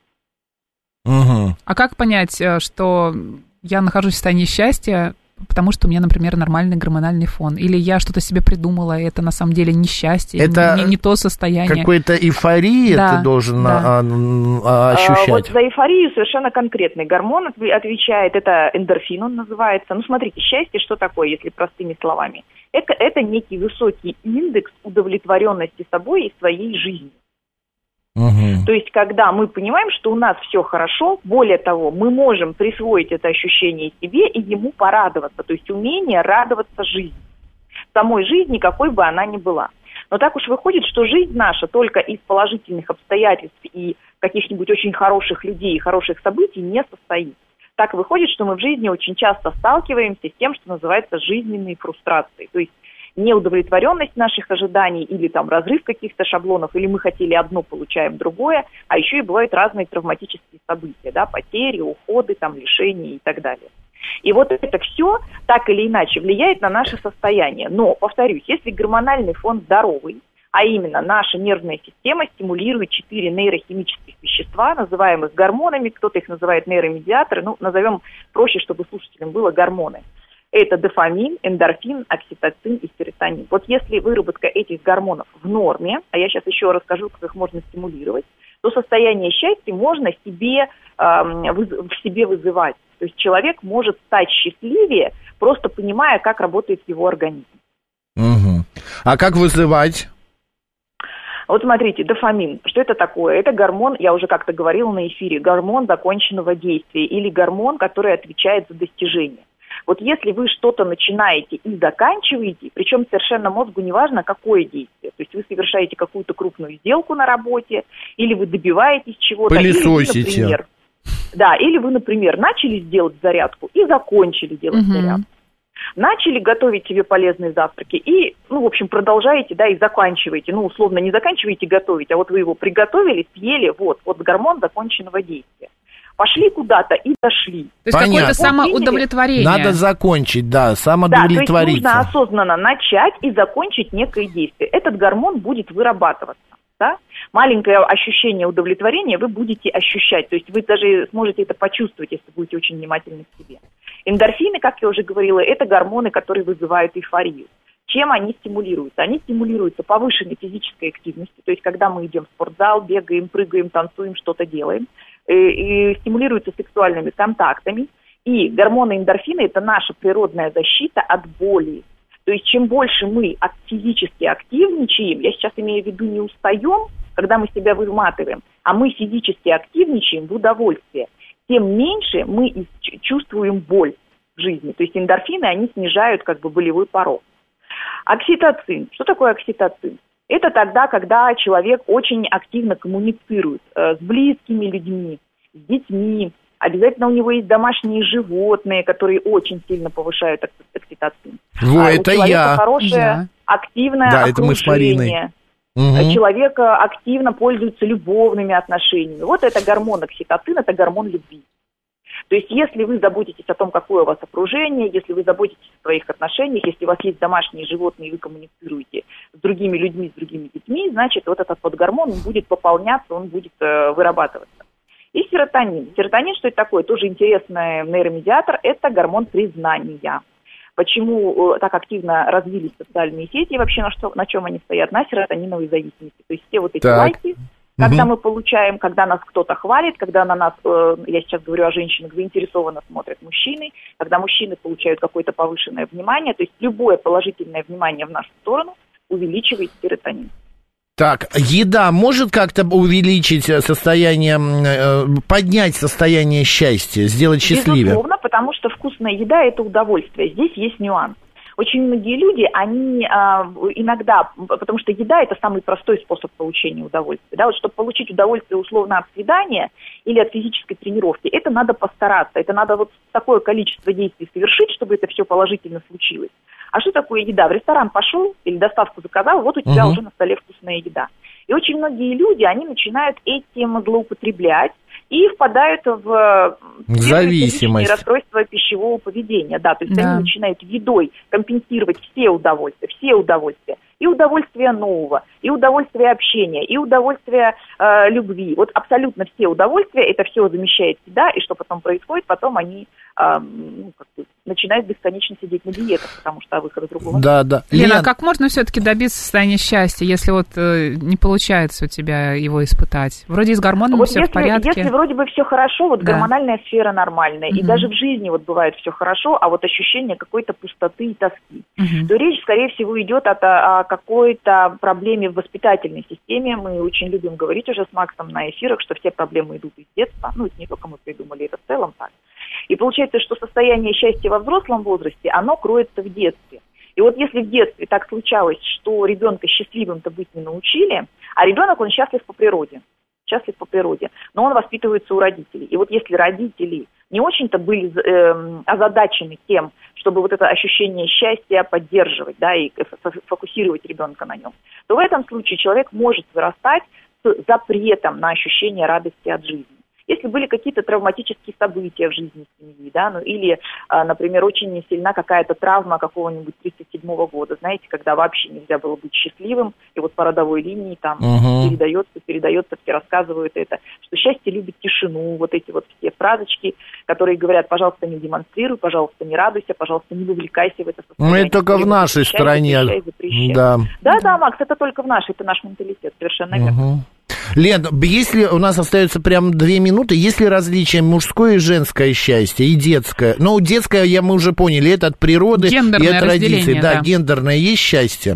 Угу. А как понять, что я нахожусь в состоянии счастья, потому что у меня, например, нормальный гормональный фон? Или я что-то себе придумала, и это на самом деле несчастье, это не, не то состояние? Какой-то эйфории да, ты должен да. а, а, ощущать? А, вот за эйфорию совершенно конкретный гормон отвечает, это эндорфин он называется. Ну, смотрите, счастье что такое, если простыми словами? Это, это некий высокий индекс удовлетворенности собой и своей жизнью. Угу. То есть, когда мы понимаем, что у нас все хорошо, более того, мы можем присвоить это ощущение себе и ему порадоваться. То есть, умение радоваться жизни. Самой жизни, какой бы она ни была. Но так уж выходит, что жизнь наша только из положительных обстоятельств и каких-нибудь очень хороших людей и хороших событий не состоит. Так выходит, что мы в жизни очень часто сталкиваемся с тем, что называется жизненной фрустрацией. То есть, неудовлетворенность наших ожиданий или там разрыв каких-то шаблонов, или мы хотели одно, получаем другое, а еще и бывают разные травматические события, да, потери, уходы, там, лишения и так далее. И вот это все так или иначе влияет на наше состояние. Но, повторюсь, если гормональный фон здоровый, а именно наша нервная система стимулирует четыре нейрохимических вещества, называемых гормонами, кто-то их называет нейромедиаторы, ну, назовем проще, чтобы слушателям было гормоны. Это дофамин, эндорфин, окситоцин и серотонин. Вот если выработка этих гормонов в норме, а я сейчас еще расскажу, как их можно стимулировать, то состояние счастья можно себе, э, в себе вызывать. То есть человек может стать счастливее, просто понимая, как работает его организм. Угу. А как вызывать? Вот смотрите, дофамин. Что это такое? Это гормон, я уже как-то говорила на эфире, гормон законченного действия или гормон, который отвечает за достижение. Вот если вы что-то начинаете и заканчиваете, причем совершенно мозгу не важно, какое действие. То есть вы совершаете какую-то крупную сделку на работе, или вы добиваетесь чего-то. Пылесосите. Или вы, например, да, или вы, например, начали сделать зарядку и закончили делать угу. зарядку. Начали готовить себе полезные завтраки и, ну, в общем, продолжаете, да, и заканчиваете. Ну, условно, не заканчиваете готовить, а вот вы его приготовили, съели, вот, вот гормон законченного действия. Пошли куда-то и дошли. То есть Понятно. Какое-то самоудовлетворение. Надо закончить, да, самоудовлетвориться. Да, то есть нужно осознанно начать и закончить некое действие. Этот гормон будет вырабатываться, да? Маленькое ощущение удовлетворения вы будете ощущать. То есть вы даже сможете это почувствовать, если будете очень внимательны к себе. Эндорфины, как я уже говорила, это гормоны, которые вызывают эйфорию. Чем они стимулируются? Они стимулируются повышенной физической активностью. То есть когда мы идем в спортзал, бегаем, прыгаем, танцуем, что-то делаем. И стимулируются сексуальными контактами. И гормоны эндорфина – это наша природная защита от боли. То есть чем больше мы физически активничаем, я сейчас имею в виду не устаем, когда мы себя выматываем, а мы физически активничаем в удовольствие, тем меньше мы чувствуем боль в жизни. То есть эндорфины, они снижают как бы болевой порог. Окситоцин. Что такое окситоцин? Это тогда, когда человек очень активно коммуницирует э, с близкими людьми, с детьми. Обязательно у него есть домашние животные, которые очень сильно повышают окситоцин. Во, а это у человека я. хорошее, я. активное да, окружение. Это мы с Мариной. Угу. Человек активно пользуется любовными отношениями. Вот это гормон окситоцин, это гормон любви. То есть, если вы заботитесь о том, какое у вас окружение, если вы заботитесь о своих отношениях, если у вас есть домашние животные, и вы коммуницируете с другими людьми, с другими детьми, значит, вот этот вот гормон, он будет пополняться, он будет э, вырабатываться. И серотонин. Серотонин, что это такое? Тоже интересный нейромедиатор, это гормон признания. Почему э, так активно развились социальные сети, и вообще на, что, на чем они стоят? На серотониновой зависимости. То есть, все вот эти так. лайки, Когда Мгм. мы получаем, когда нас кто-то хвалит, когда на нас, э, я сейчас говорю о женщинах, заинтересованно смотрят мужчины, когда мужчины получают какое-то повышенное внимание, то есть любое положительное внимание в нашу сторону увеличивает серотонин. Так, еда может как-то увеличить состояние, э, поднять состояние счастья, сделать счастливее? Безусловно, потому что вкусная еда – это удовольствие. Здесь есть нюанс. Очень многие люди, они а, иногда, потому что еда – это самый простой способ получения удовольствия. Да? Вот, чтобы получить удовольствие условно от свидания или от физической тренировки, это надо постараться, это надо вот такое количество действий совершить, чтобы это все положительно случилось. А что такое еда? В ресторан пошел или доставку заказал, вот у тебя Угу. уже на столе вкусная еда. И очень многие люди, они начинают этим злоупотреблять и впадают в Зависимость. расстройство пищевого поведения. Да, то есть Да. они начинают едой компенсировать все удовольствия, все удовольствия. И удовольствие нового, и удовольствие общения, и удовольствие э, любви. Вот абсолютно все удовольствия, это все замещает еда, и что потом происходит, потом они э, ну, как бы начинают бесконечно сидеть на диетах, потому что выхода другого. Да, да. Лена, Лен, а как можно все-таки добиться состояния счастья, если вот э, не получается у тебя его испытать? Вроде и с гормонами Вот все если, в порядке. если вроде бы все хорошо, вот Да. гормональная сфера нормальная, и Мгм. даже в жизни вот бывает все хорошо, а вот ощущение какой-то пустоты и тоски, Мгм. то речь, скорее всего, идет от, о какой-то проблеме в воспитательной системе. Мы очень любим говорить уже с Максом на эфирах, что все проблемы идут из детства. Ну, это не только мы придумали, это в целом так. И получается, что состояние счастья во взрослом возрасте, оно кроется в детстве. И вот если в детстве так случалось, что ребенка счастливым-то быть не научили, а ребенок, он счастлив по природе, счастлив по природе, но он воспитывается у родителей. И вот если родители не очень-то были э, озадачены тем, чтобы вот это ощущение счастья поддерживать, да, и фокусировать ребенка на нем, то в этом случае человек может вырастать с запретом на ощущение радости от жизни. Если были какие-то травматические события в жизни семьи, да, ну или, а, например, очень сильна какая-то травма какого-нибудь тридцать седьмого года, знаете, когда вообще нельзя было быть счастливым, и вот по родовой линии там Мгм. передается, передается, все рассказывают это, что счастье любит тишину, вот эти вот все фразочки, которые говорят, пожалуйста, не демонстрируй, пожалуйста, не радуйся, пожалуйста, не вовлекайся в это ну состояние. это только в нашей Запрещай, стране. запрещай, запрещай. Да. Да, да, Макс, это только в нашей, это наш менталитет, совершенно верно. Мгм. Лен, если у нас остается прям две минуты, есть ли различие мужское и женское счастье, и детское? Ну, детское, я, мы уже поняли, это от природы и Гендерное от традиций. разделение, Да, да. гендерное есть счастье?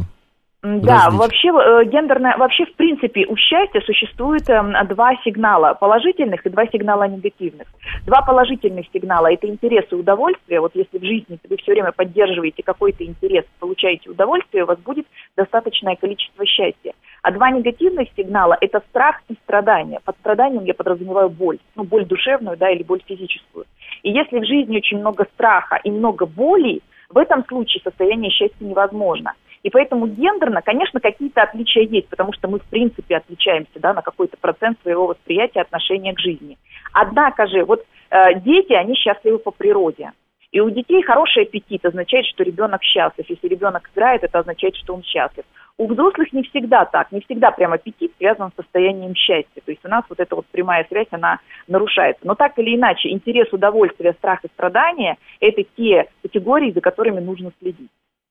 Да, Различие. вообще э, гендерное, вообще в принципе у счастья существует э, два сигнала положительных и два сигнала негативных. Два положительных сигнала – это интерес и удовольствие. Вот если в жизни вы все время поддерживаете какой-то интерес, получаете удовольствие, у вас будет достаточное количество счастья. А два негативных сигнала – это страх и страдание. Под страданием я подразумеваю боль, ну боль душевную, да, или боль физическую. И если в жизни очень много страха и много боли, в этом случае состояние счастья невозможно. И поэтому гендерно, конечно, какие-то отличия есть, потому что мы, в принципе, отличаемся, да, на какой-то процент своего восприятия, отношения к жизни. Однако же, вот э, дети, они счастливы по природе. И у детей хороший аппетит означает, что ребенок счастлив. Если ребенок играет, это означает, что он счастлив. У взрослых не всегда так, не всегда прям аппетит связан с состоянием счастья. То есть у нас вот эта вот прямая связь, она нарушается. Но так или иначе, интерес, удовольствие, страх и страдания – это те категории, за которыми нужно следить.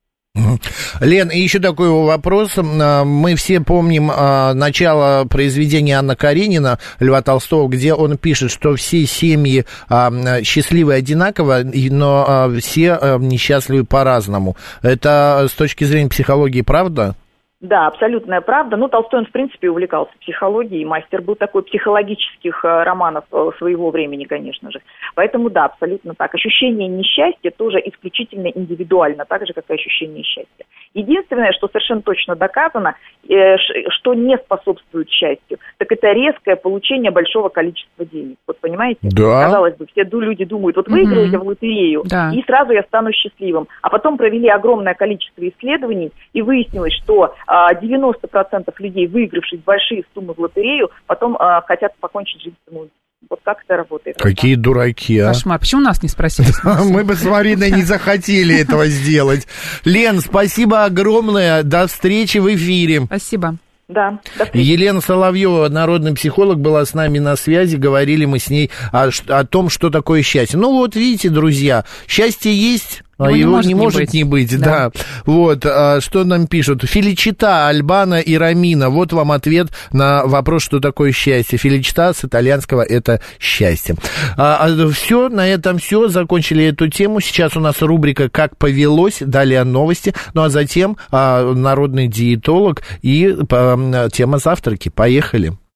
Лен, и еще такой вопрос. Мы все помним начало произведения Анны Каренина, Льва Толстого, где он пишет, что все семьи счастливы одинаково, но все несчастливы по-разному. Это с точки зрения психологии правда? Да, абсолютная правда. Ну, Толстой, он, в принципе, увлекался психологией, мастер был такой психологических э, романов э, своего времени, конечно же. Поэтому, да, абсолютно так. Ощущение несчастья тоже исключительно индивидуально, так же, как и ощущение счастья. Единственное, что совершенно точно доказано, э, что не способствует счастью, так это резкое получение большого количества денег. Вот понимаете? Да. Казалось бы, все люди думают, вот выиграю Мгм. я в лотерею, Да. и сразу я стану счастливым. А потом провели огромное количество исследований, и выяснилось, что девяносто процентов людей, выигравших большие суммы в лотерею, потом а, хотят покончить жизнь самоубийством. Вот как это работает. Какие дураки, а? Кошмар. Почему нас не спросили? Мы бы с Мариной не захотели этого сделать. Лен, спасибо огромное. До встречи в эфире. Спасибо. Да, до встречи. Елена Соловьева, народный психолог, была с нами на связи. Говорили мы с ней о, о том, что такое счастье. Ну вот, видите, друзья, счастье есть. Его, Его не может не, не может быть. не быть, Да. да. Вот, а, что нам пишут. Феличита, Альбана и Рамина. Вот вам ответ на вопрос, что такое счастье. Феличита с итальянского это счастье. А, а, все, на этом все. Закончили эту тему. Сейчас у нас рубрика «Как повелось». Далее новости. Ну, а затем а, народный диетолог и а, тема завтраки. Поехали.